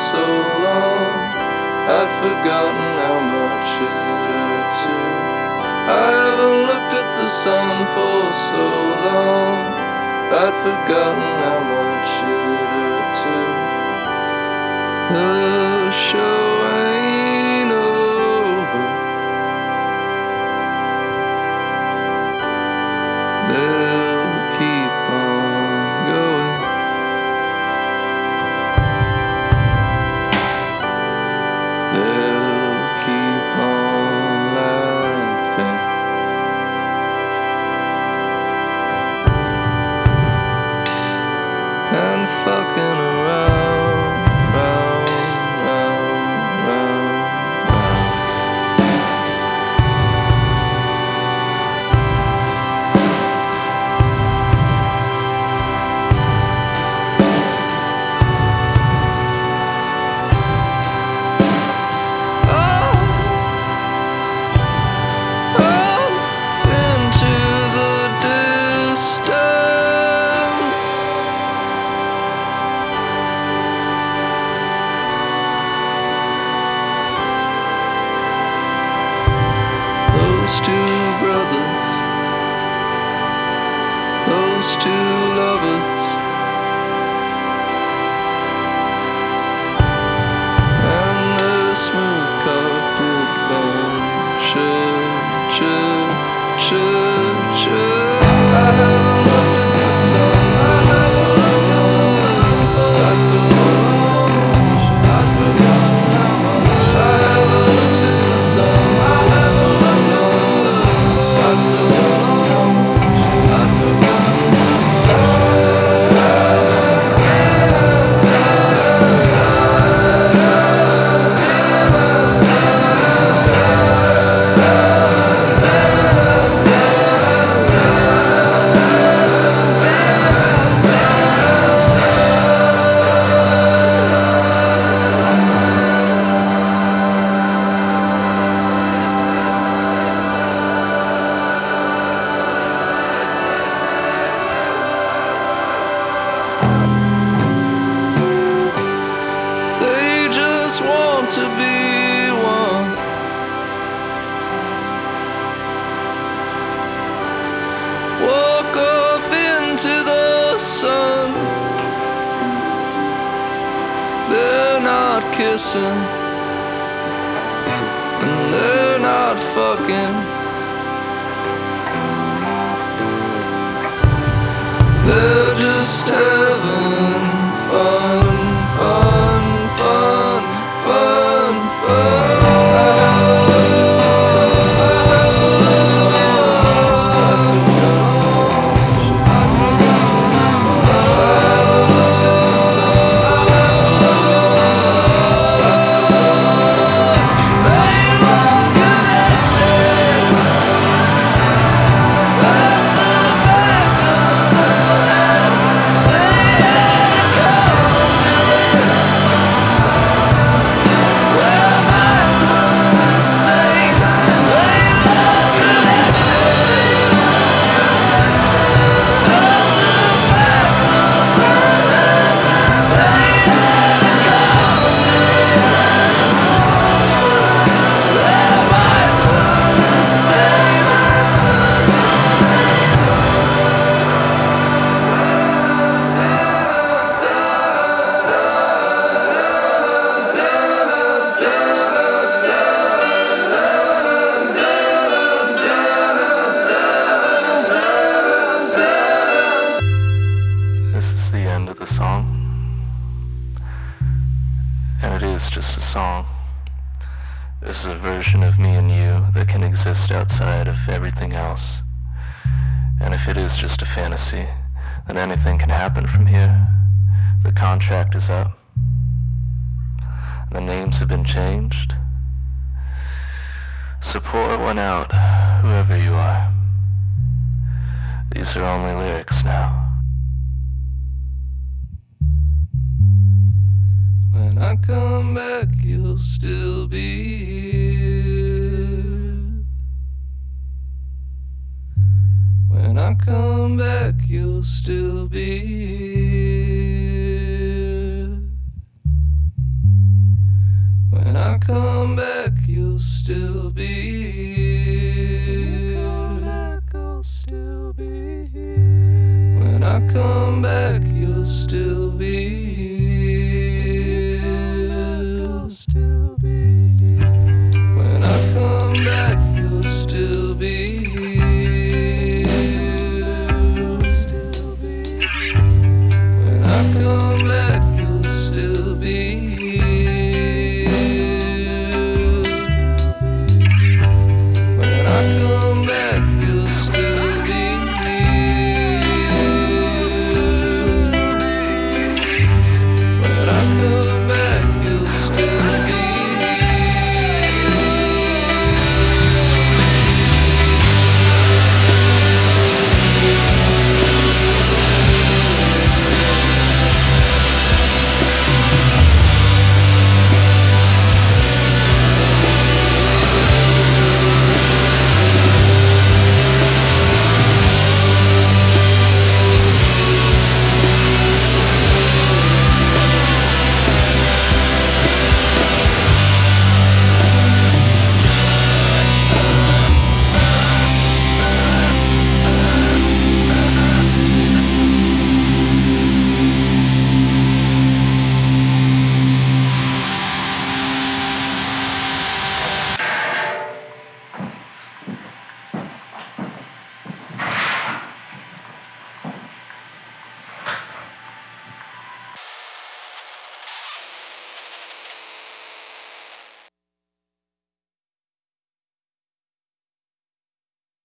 so long, I'd forgotten how much it hurt to. I haven't looked at the sun for so long, I'd forgotten how much it hurt to. The show ain't over. They'll keep on going. They'll keep on laughing. And fucking around, round, round, round, off into the distance. Those two brothers, those two lovers, and the smooth carpet venture, I haven't looked at the sun, I haven't looked at the sun for so long, I'd forgotten how much. I haven't looked at the sun, I haven't looked at the sun for so long, I'd forgotten how they just want to be one. Walk off into the sun. They're not kissing, and they're not fucking. They're just having fun, fun, fun, fun, fun. This is the end of the song, and it is just a song. This is a version of me and you that can exist outside of everything else. And if it is just a fantasy, then anything can happen from here. The contract is up. The names have been changed. So pour one out, whoever you are. These are only lyrics now. When I come back, you'll still be here. When I come back, you'll still be here. still be here. I'll still be here. When I come back